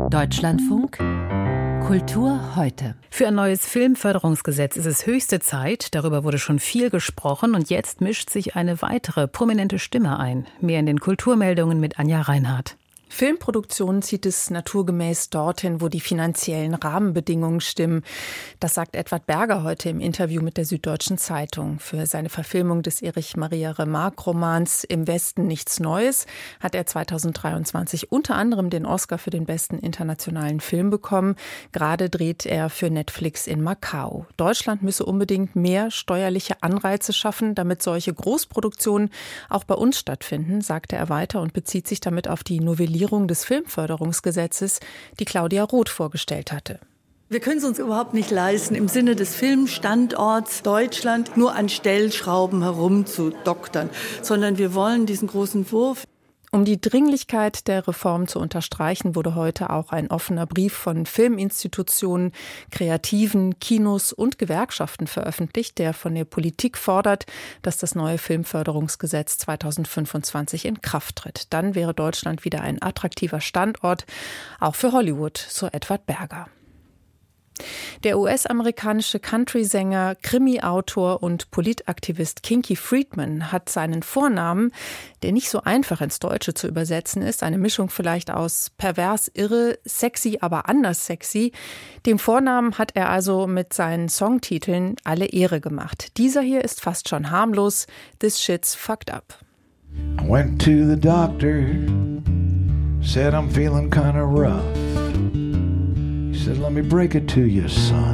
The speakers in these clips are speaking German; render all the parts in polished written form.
Deutschlandfunk Kultur heute. Für ein neues Filmförderungsgesetz ist es höchste Zeit. Darüber wurde schon viel gesprochen und jetzt mischt sich eine weitere prominente Stimme ein. Mehr in den Kulturmeldungen mit Anja Reinhardt. Filmproduktionen zieht es naturgemäß dorthin, wo die finanziellen Rahmenbedingungen stimmen. Das sagt Edward Berger heute im Interview mit der Süddeutschen Zeitung. Für seine Verfilmung des Erich Maria Remarque-Romans Im Westen nichts Neues hat er 2023 unter anderem den Oscar für den besten internationalen Film bekommen. Gerade dreht er für Netflix in Macau. Deutschland müsse unbedingt mehr steuerliche Anreize schaffen, damit solche Großproduktionen auch bei uns stattfinden, sagte er weiter und bezieht sich damit auf die Novellierung des Filmförderungsgesetzes, die Claudia Roth vorgestellt hatte. Wir können es uns überhaupt nicht leisten, im Sinne des Filmstandorts Deutschland nur an Stellschrauben herumzudoktern, sondern wir wollen diesen großen Wurf. Um die Dringlichkeit der Reform zu unterstreichen, wurde heute auch ein offener Brief von Filminstitutionen, Kreativen, Kinos und Gewerkschaften veröffentlicht, der von der Politik fordert, dass das neue Filmförderungsgesetz 2025 in Kraft tritt. Dann wäre Deutschland wieder ein attraktiver Standort, auch für Hollywood, so Edward Berger. Der US-amerikanische Country-Sänger, Krimi-Autor und Politaktivist Kinky Friedman hat seinen Vornamen, der nicht so einfach ins Deutsche zu übersetzen ist, eine Mischung vielleicht aus pervers irre, sexy, aber anders sexy. Dem Vornamen hat er also mit seinen Songtiteln alle Ehre gemacht. Dieser hier ist fast schon harmlos. This shit's fucked up. I went to the doctor, said I'm feeling kinda rough. He said, let me break it to you, son.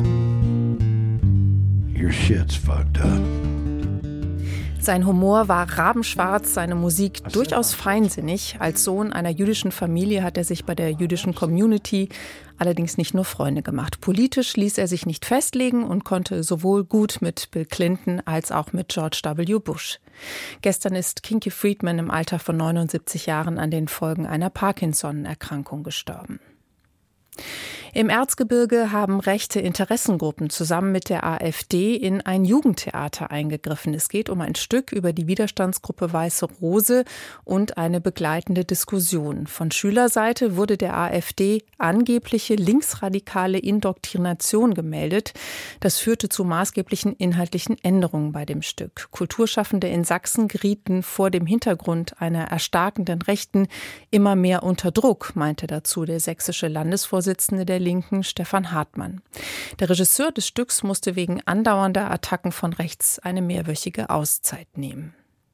Your shit's fucked up. Sein Humor war rabenschwarz, seine Musik durchaus feinsinnig. Als Sohn einer jüdischen Familie hat er sich bei der jüdischen Community allerdings nicht nur Freunde gemacht. Politisch ließ er sich nicht festlegen und konnte sowohl gut mit Bill Clinton als auch mit George W. Bush. Gestern ist Kinky Friedman im Alter von 79 Jahren an den Folgen einer Parkinson-Erkrankung gestorben. Im Erzgebirge haben rechte Interessengruppen zusammen mit der AfD in ein Jugendtheater eingegriffen. Es geht um ein Stück über die Widerstandsgruppe Weiße Rose und eine begleitende Diskussion. Von Schülerseite wurde der AfD angebliche linksradikale Indoktrination gemeldet. Das führte zu maßgeblichen inhaltlichen Änderungen bei dem Stück. Kulturschaffende in Sachsen gerieten vor dem Hintergrund einer erstarkenden Rechten immer mehr unter Druck, meinte dazu der sächsische Landesvorsitzende der Linken, Stefan Hartmann. Der Regisseur des Stücks musste wegen andauernder Attacken von rechts eine mehrwöchige Auszeit nehmen.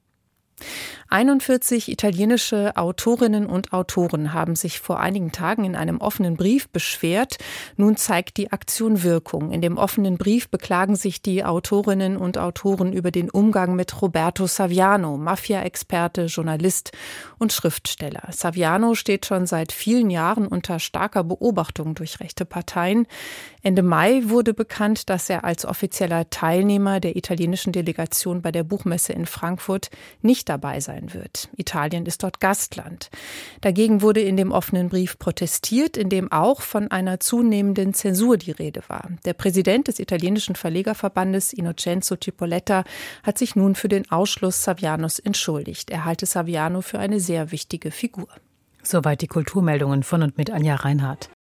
41 italienische Autorinnen und Autoren haben sich vor einigen Tagen in einem offenen Brief beschwert. Nun zeigt die Aktion Wirkung. In dem offenen Brief beklagen sich die Autorinnen und Autoren über den Umgang mit Roberto Saviano, Mafia-Experte, Journalist und Schriftsteller. Saviano steht schon seit vielen Jahren unter starker Beobachtung durch rechte Parteien. Ende Mai wurde bekannt, dass er als offizieller Teilnehmer der italienischen Delegation bei der Buchmesse in Frankfurt nicht dabei sein wird. Italien ist dort Gastland. Dagegen wurde in dem offenen Brief protestiert, in dem auch von einer zunehmenden Zensur die Rede war. Der Präsident des italienischen Verlegerverbandes, Innocenzo Cipolletta, hat sich nun für den Ausschluss Savianos entschuldigt. Er halte Saviano für eine sehr wichtige Figur. Soweit die Kulturmeldungen von und mit Anja Reinhardt.